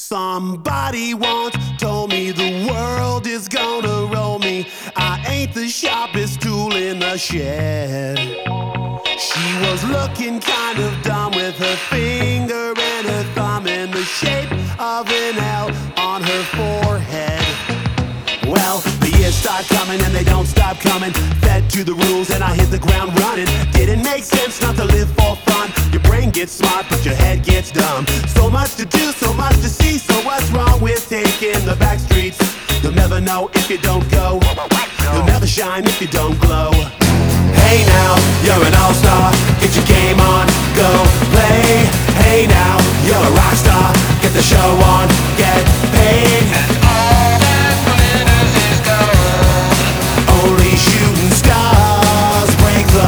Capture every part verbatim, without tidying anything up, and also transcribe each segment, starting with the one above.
Somebody once told me the world is gonna roll me. I ain't the sharpest tool in the shed. She was looking kind of dumb with her finger and her thumb in the shape of an L on her forehead. Well, the years start coming and they don't stop coming. Fed to the rules and I hit the ground running. Didn't make sense not to live for fun. Your brain gets smart but your head gets dumb. So much to do, so much to see. So what's wrong with taking the back streets? You'll never know if you don't go. You'll never shine if you don't glow. Hey now, you're an all-star. Get your game on, go play. Hey now, you're a rock star. Get the show on, get paid. And all that glitters is gold. Only shooting stars break the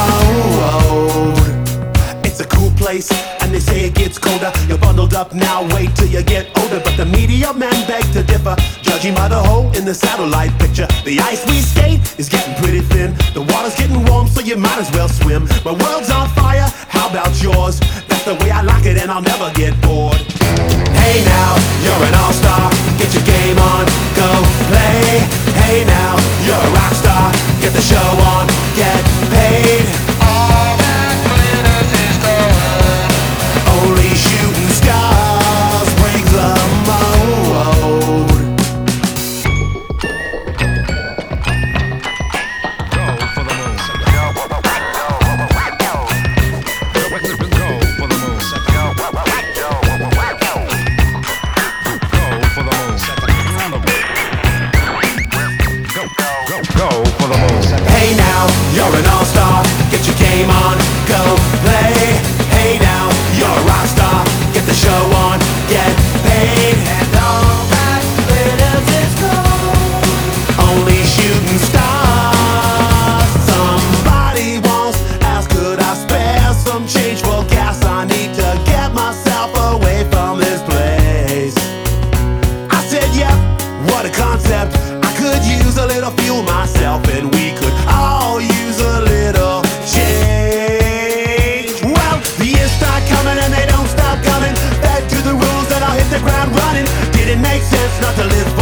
mold. It's a cool place, and they say it gets colder. You're bundled up now, wait till you get older. But the media men beg to differ, judging by the hole in the satellite picture. The ice we skate is getting pretty thin. The water's getting warm, so you might as well swim. My world's on fire, how about yours? That's the way I like it, and I'll never get bored. Hey now, you're an all-star. Get your game on, go play. Hey now, you're a rock star. Get the show on, get paid. All that glitters is gold. Only shooting stars break the mold. Go for the moon. Go for the moon. Go for the moon. Go, go, go for the moon. Hey now, you're an all-star. Get your game on, go play. Hey now, you're a rock star. Get the show on, get paid. And all that glitters is gold. Only shooting stars. Somebody once asked, could I spare some change for gas? I need to get myself away from this place. I said, yep, what a concept. I could use a little fuel myself, and we could all use a little change. Well, the years start coming and they don't stop coming. Back to the rules and I'll hit the ground running. Didn't make sense not to live